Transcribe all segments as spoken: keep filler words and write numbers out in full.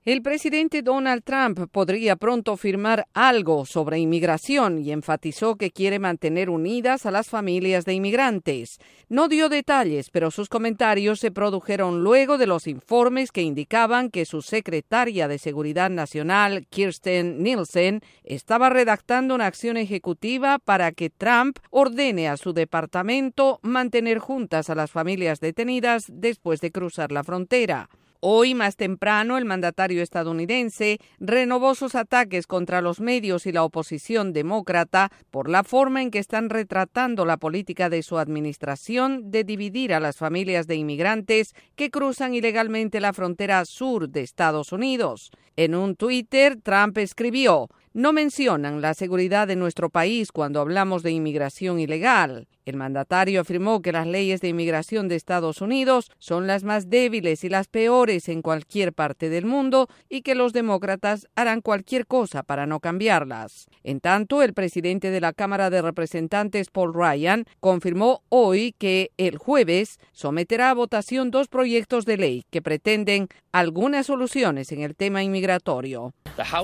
El presidente Donald Trump podría pronto firmar algo sobre inmigración y enfatizó que quiere mantener unidas a las familias de inmigrantes. No dio detalles, pero sus comentarios se produjeron luego de los informes que indicaban que su secretaria de Seguridad Nacional, Kirstjen Nielsen, estaba redactando una acción ejecutiva para que Trump ordene a su departamento mantener juntas a las familias detenidas después de cruzar la frontera. Hoy, más temprano, el mandatario estadounidense renovó sus ataques contra los medios y la oposición demócrata por la forma en que están retratando la política de su administración de dividir a las familias de inmigrantes que cruzan ilegalmente la frontera sur de Estados Unidos. En un Twitter, Trump escribió: "No mencionan la seguridad de nuestro país cuando hablamos de inmigración ilegal". El mandatario afirmó que las leyes de inmigración de Estados Unidos son las más débiles y las peores en cualquier parte del mundo y que los demócratas harán cualquier cosa para no cambiarlas. En tanto, el presidente de la Cámara de Representantes, Paul Ryan, confirmó hoy que el jueves someterá a votación dos proyectos de ley que pretenden algunas soluciones en el tema inmigratorio.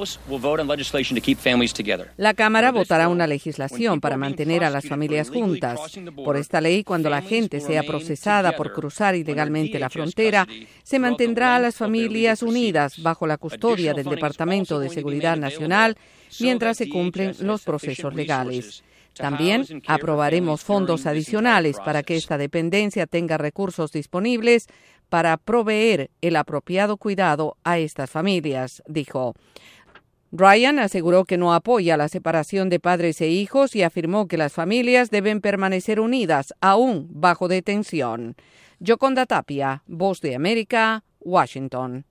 La Cámara votará una legislación para mantener a las familias juntas. Por esta ley, cuando la gente sea procesada por cruzar ilegalmente la frontera, se mantendrá a las familias unidas bajo la custodia del Departamento de Seguridad Nacional mientras se cumplen los procesos legales. También aprobaremos fondos adicionales para que esta dependencia tenga recursos disponibles para proveer el apropiado cuidado a estas familias, dijo. Ryan aseguró que no apoya la separación de padres e hijos y afirmó que las familias deben permanecer unidas, aún bajo detención. Yoconda Tapia, Voz de América, Washington.